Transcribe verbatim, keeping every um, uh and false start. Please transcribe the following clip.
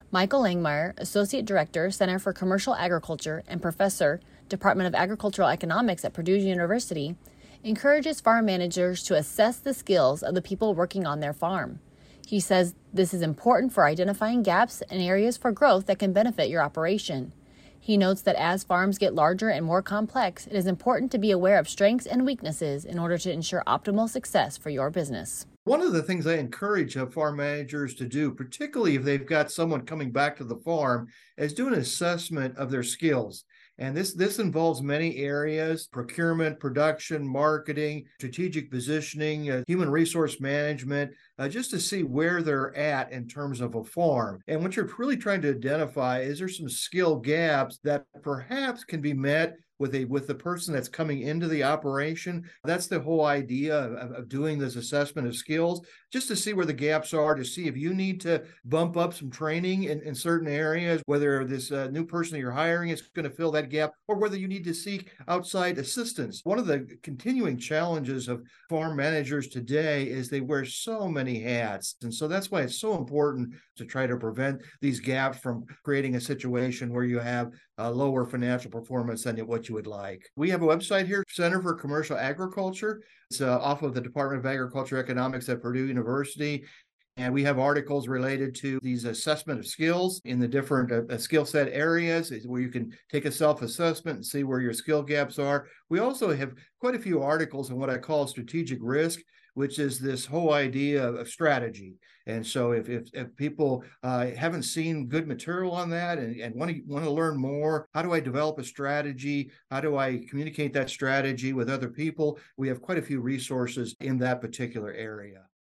Michael Langmeyer, Associate Director, Center for Commercial Agriculture and Professor, Department of Agricultural Economics at Purdue University, encourages farm managers to assess the skills of the people working on their farm. He says this is important for identifying gaps and areas for growth that can benefit your operation. He notes that as farms get larger and more complex, it is important to be aware of strengths and weaknesses in order to ensure optimal success for your business. One of the things I encourage uh, farm managers to do, particularly if they've got someone coming back to the farm, is do an assessment of their skills. And this, this involves many areas: procurement, production, marketing, strategic positioning, uh, human resource management, uh, just to see where they're at in terms of a farm. And what you're really trying to identify is there some skill gaps that perhaps can be met with a with the person that's coming into the operation. That's the whole idea of, of doing this assessment of skills, just to see where the gaps are, to see if you need to bump up some training in, in certain areas, whether this uh, new person that you're hiring is going to fill that gap, or whether you need to seek outside assistance. One of the continuing challenges of farm managers today is they wear so many hats. And so that's why it's so important to try to prevent these gaps from creating a situation where you have uh, lower financial performance than what you would like. We have a website here, Center for Commercial Agriculture. It's uh, off of the Department of Agriculture Economics at Purdue University. And we have articles related to these assessment of skills in the different uh, skill set areas where you can take a self-assessment and see where your skill gaps are. We also have quite a few articles on what I call strategic risk, which is this whole idea of strategy. And so if if, if people uh, haven't seen good material on that and, and want to want to learn more, how do I develop a strategy? How do I communicate that strategy with other people? We have quite a few resources in that particular area.